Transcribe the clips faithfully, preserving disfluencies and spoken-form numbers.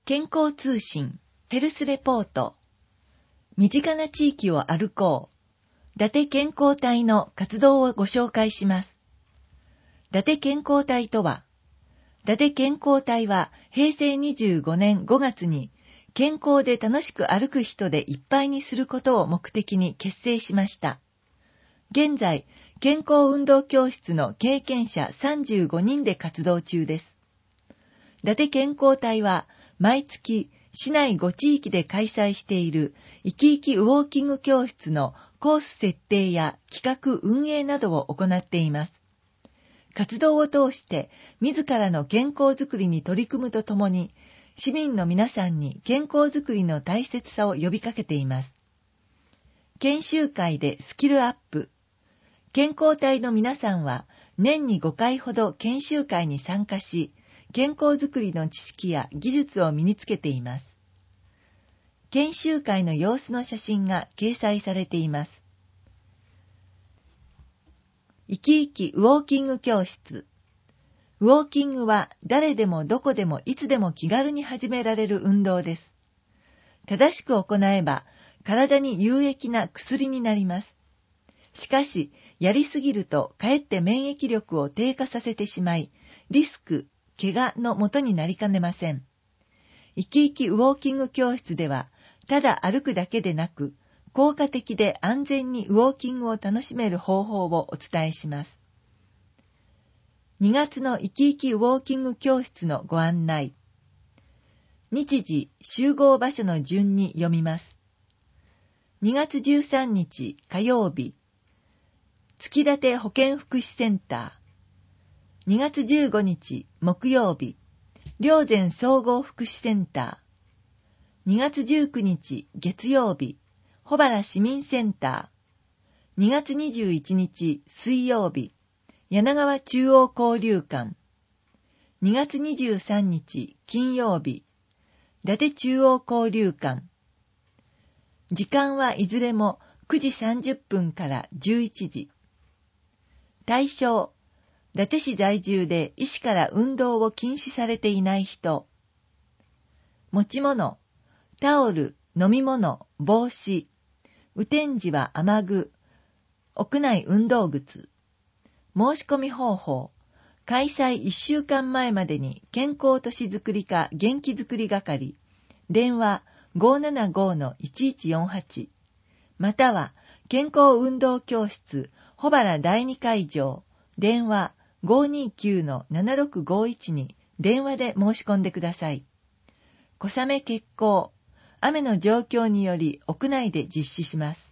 健康通信ヘルスレポート。身近な地域を歩こう。伊達健康隊の活動をご紹介します。伊達健康隊とは、伊達健康隊はへいせいにじゅうごねんごがつに健康で楽しく歩く人でいっぱいにすることを目的に結成しました。現在、健康運動教室の経験者さんじゅうごにんで活動中です。伊達健康隊は毎月市内ご地域で開催している生き生きウォーキング教室のコース設定や企画運営などを行っています。活動を通して自らの健康づくりに取り組むとともに、市民の皆さんに健康づくりの大切さを呼びかけています。研修会でスキルアップ。健康隊の皆さんは年にごかいほど研修会に参加し、健康づくりの知識や技術を身につけています。研修会の様子の写真が掲載されています。生き生きウォーキング教室。ウォーキングは誰でもどこでもいつでも気軽に始められる運動です。正しく行えば体に有益な薬になります。しかし、やりすぎるとかえって免疫力を低下させてしまい、リスク、怪我のもとになりかねません。生き生きウォーキング教室では、ただ歩くだけでなく、効果的で安全にウォーキングを楽しめる方法をお伝えします。にがつの生き生きウォーキング教室のご案内。日時、集合場所の順に読みます。にがつじゅうさんにち火曜日、月立保健福祉センター。にがつじゅうごにち木曜日、霊山総合福祉センター。にがつじゅうくにち月曜日、保原市民センター。にがつにじゅういちにち水曜日、柳川中央交流館。にがつにじゅうさんにち金曜日、伊達中央交流館。時間はいずれもくじさんじゅっぷんからじゅういちじ。対象、伊達市在住で医師から運動を禁止されていない人。持ち物、タオル、飲み物、帽子。雨天時は雨具。屋内運動靴。申し込み方法。開催いっしゅうかんまえまでに健康都市づくり課元気づくり係。電話 ごーななごーいちいちよんはち。または健康運動教室保原だいに会場。電話ごーにーきゅうのななろくごーいちに電話で申し込んでください。小雨決行。雨の状況により屋内で実施します。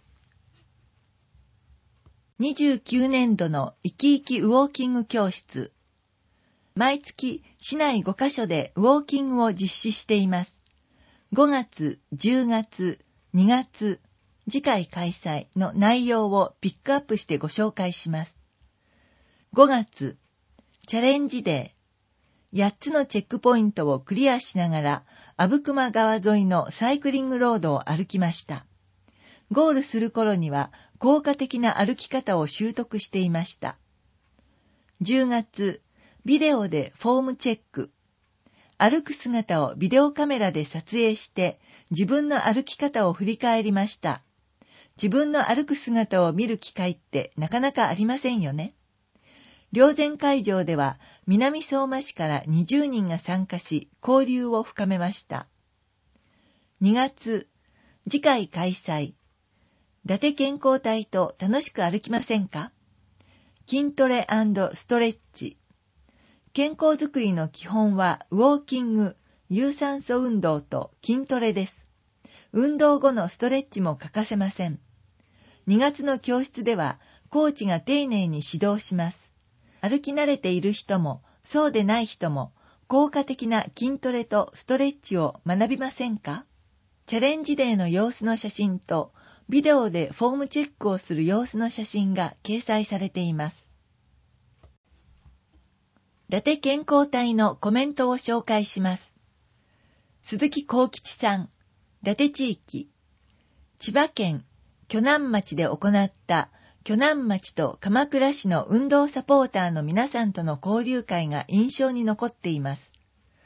にじゅうきゅうねんどの生き生きウォーキング教室。毎月市内ごかしょでウォーキングを実施しています。ごがつ、じゅうがつ、にがつ、次回開催の内容をピックアップしてご紹介します。ごがつ、チャレンジデー。やっつのチェックポイントをクリアしながら、阿武隈川沿いのサイクリングロードを歩きました。ゴールする頃には効果的な歩き方を習得していました。じゅうがつ、ビデオでフォームチェック。歩く姿をビデオカメラで撮影して自分の歩き方を振り返りました。自分の歩く姿を見る機会ってなかなかありませんよね。霊山会場では南相馬市からにじゅうにんが参加し交流を深めました。にがつ、次回開催。伊達健康隊と楽しく歩きませんか？筋トレ&ストレッチ。健康づくりの基本はウォーキング、有酸素運動と筋トレです。運動後のストレッチも欠かせません。にがつの教室ではコーチが丁寧に指導します。歩き慣れている人もそうでない人も効果的な筋トレとストレッチを学びませんか？チャレンジデーの様子の写真とビデオでフォームチェックをする様子の写真が掲載されています。伊達健康隊のコメントを紹介します。鈴木幸吉さん、伊達地域、千葉県鋸南町で行った鋸南町と鎌倉市の運動サポーターの皆さんとの交流会が印象に残っています。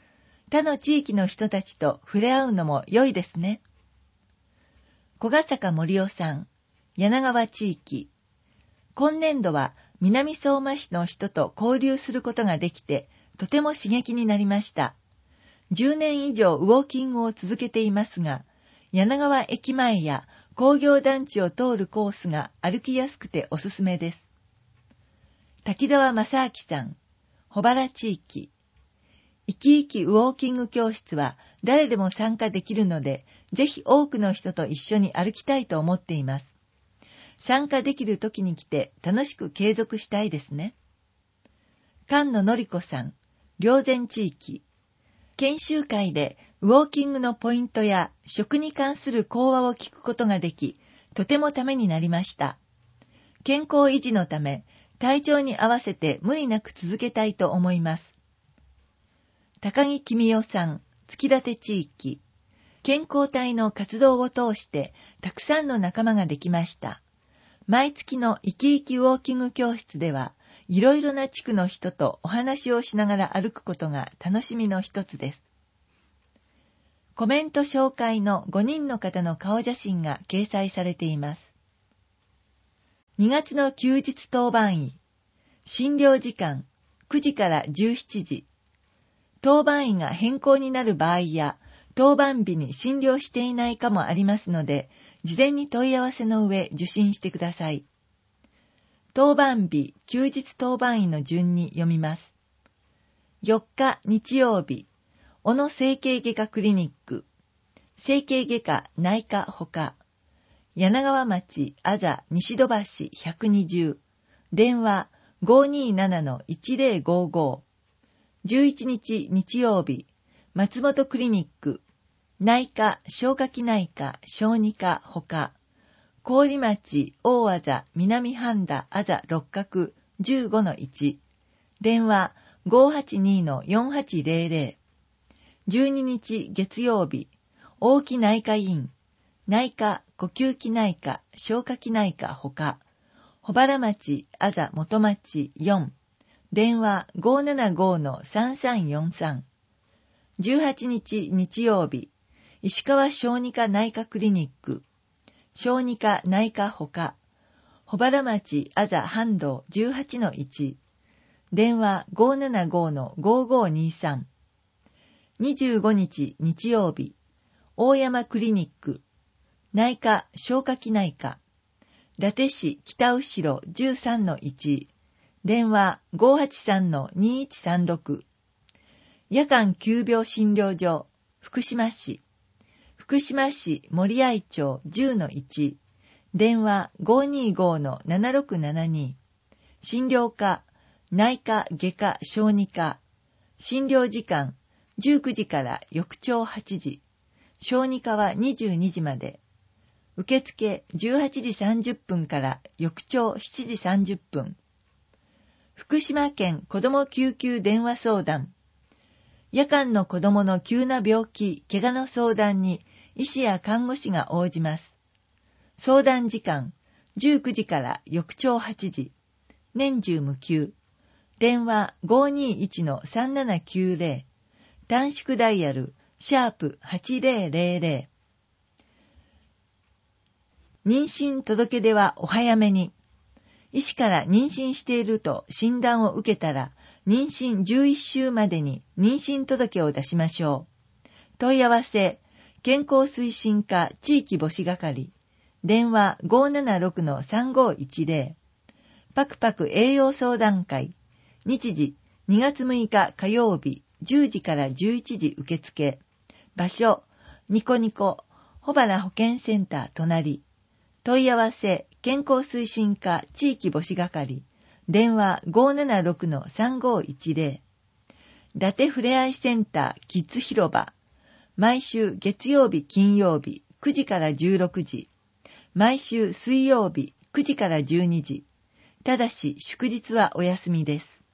他の地域の人たちと触れ合うのも良いですね。小ヶ坂森夫さん、柳川地域。今年度は南相馬市の人と交流することができて、とても刺激になりました。じゅうねん以上ウォーキングを続けていますが、柳川駅前や工業団地を通るコースが歩きやすくておすすめです。滝沢正明さん、保原地域。生き生きウォーキング教室は誰でも参加できるので、ぜひ多くの人と一緒に歩きたいと思っています。参加できる時に来て楽しく継続したいですね。菅野のり子さん、霊山地域。研修会でウォーキングのポイントや食に関する講話を聞くことができ、とてもためになりました。健康維持のため、体調に合わせて無理なく続けたいと思います。高木君代さん、月立地域。健康体の活動を通してたくさんの仲間ができました。毎月の生き生きウォーキング教室では、いろいろな地区の人とお話をしながら歩くことが楽しみの一つです。コメント紹介のごにんの方の顔写真が掲載されています。にがつの休日当番医。診療時間くじからじゅうしちじ。当番医が変更になる場合や、当番日に診療していないかもありますので、事前に問い合わせの上受診してください。当番日、休日当番医の順に読みます。よっか日曜日、小野整形外科クリニック、整形外科内科ほか、柳川町あざ西戸橋ひゃくにじゅう、電話 ごーにーななのいちぜろごーごー。じゅういちにち日曜日、松本クリニック、内科、消化器内科、小児科ほか、郡町大あざ南半田あざ六角 じゅうごのいち、電話 ごーはちにーのよんはちぜろぜろ。じゅうににち月曜日、大木内科院、内科、呼吸器内科、消化器内科ほか、保原町あざ元町よん、電話 ごーななごーのさんさんよんさん。じゅうはちにち日曜日、石川小児科内科クリニック、小児科内科ほか、保原町あざ半道 じゅうはちのいち、電話 ごーななごーのごーごーにーさん。にじゅうごにち日曜日、大山クリニック、内科消化器内科、伊達市北後ろ じゅうさんのいち、電話 ごーはちさんのにーいちさんろく。夜間急病診療所、福島市、福島市森合町 じゅうのいち、電話 ごーにーごーのななろくななに。診療科、内科外科小児科、診療時間じゅうくじから翌朝はちじ、小児科はにじゅうにじまで、受付じゅうはちじさんじゅっぷんから翌朝しちじさんじゅっぷん。福島県子ども救急電話相談。夜間の子どもの急な病気、怪我の相談に医師や看護師が応じます。相談時間じゅうくじから翌朝はちじ。年中無休。電話 ごーにーいちのさんななきゅうぜろ。短縮ダイヤルシャープはちぜろぜろぜろ。妊娠届出はお早めに。医師から妊娠していると診断を受けたら、妊娠じゅういっしゅうまでに妊娠届を出しましょう。問い合わせ、健康推進課地域母子係、電話 ごーななろくのさんごーいちぜろ。パクパク栄養相談会、日時にがつむいか火曜日じゅうじからじゅういちじ受付。場所、ニコニコ、保原保健センター隣。問い合わせ、健康推進課地域母子係、電話 ごーななろくのさんごーいちぜろ。伊達ふれあいセンターキッズ広場。毎週月曜日金曜日くじからじゅうろくじ。毎週水曜日くじからじゅうにじ。ただし祝日はお休みです。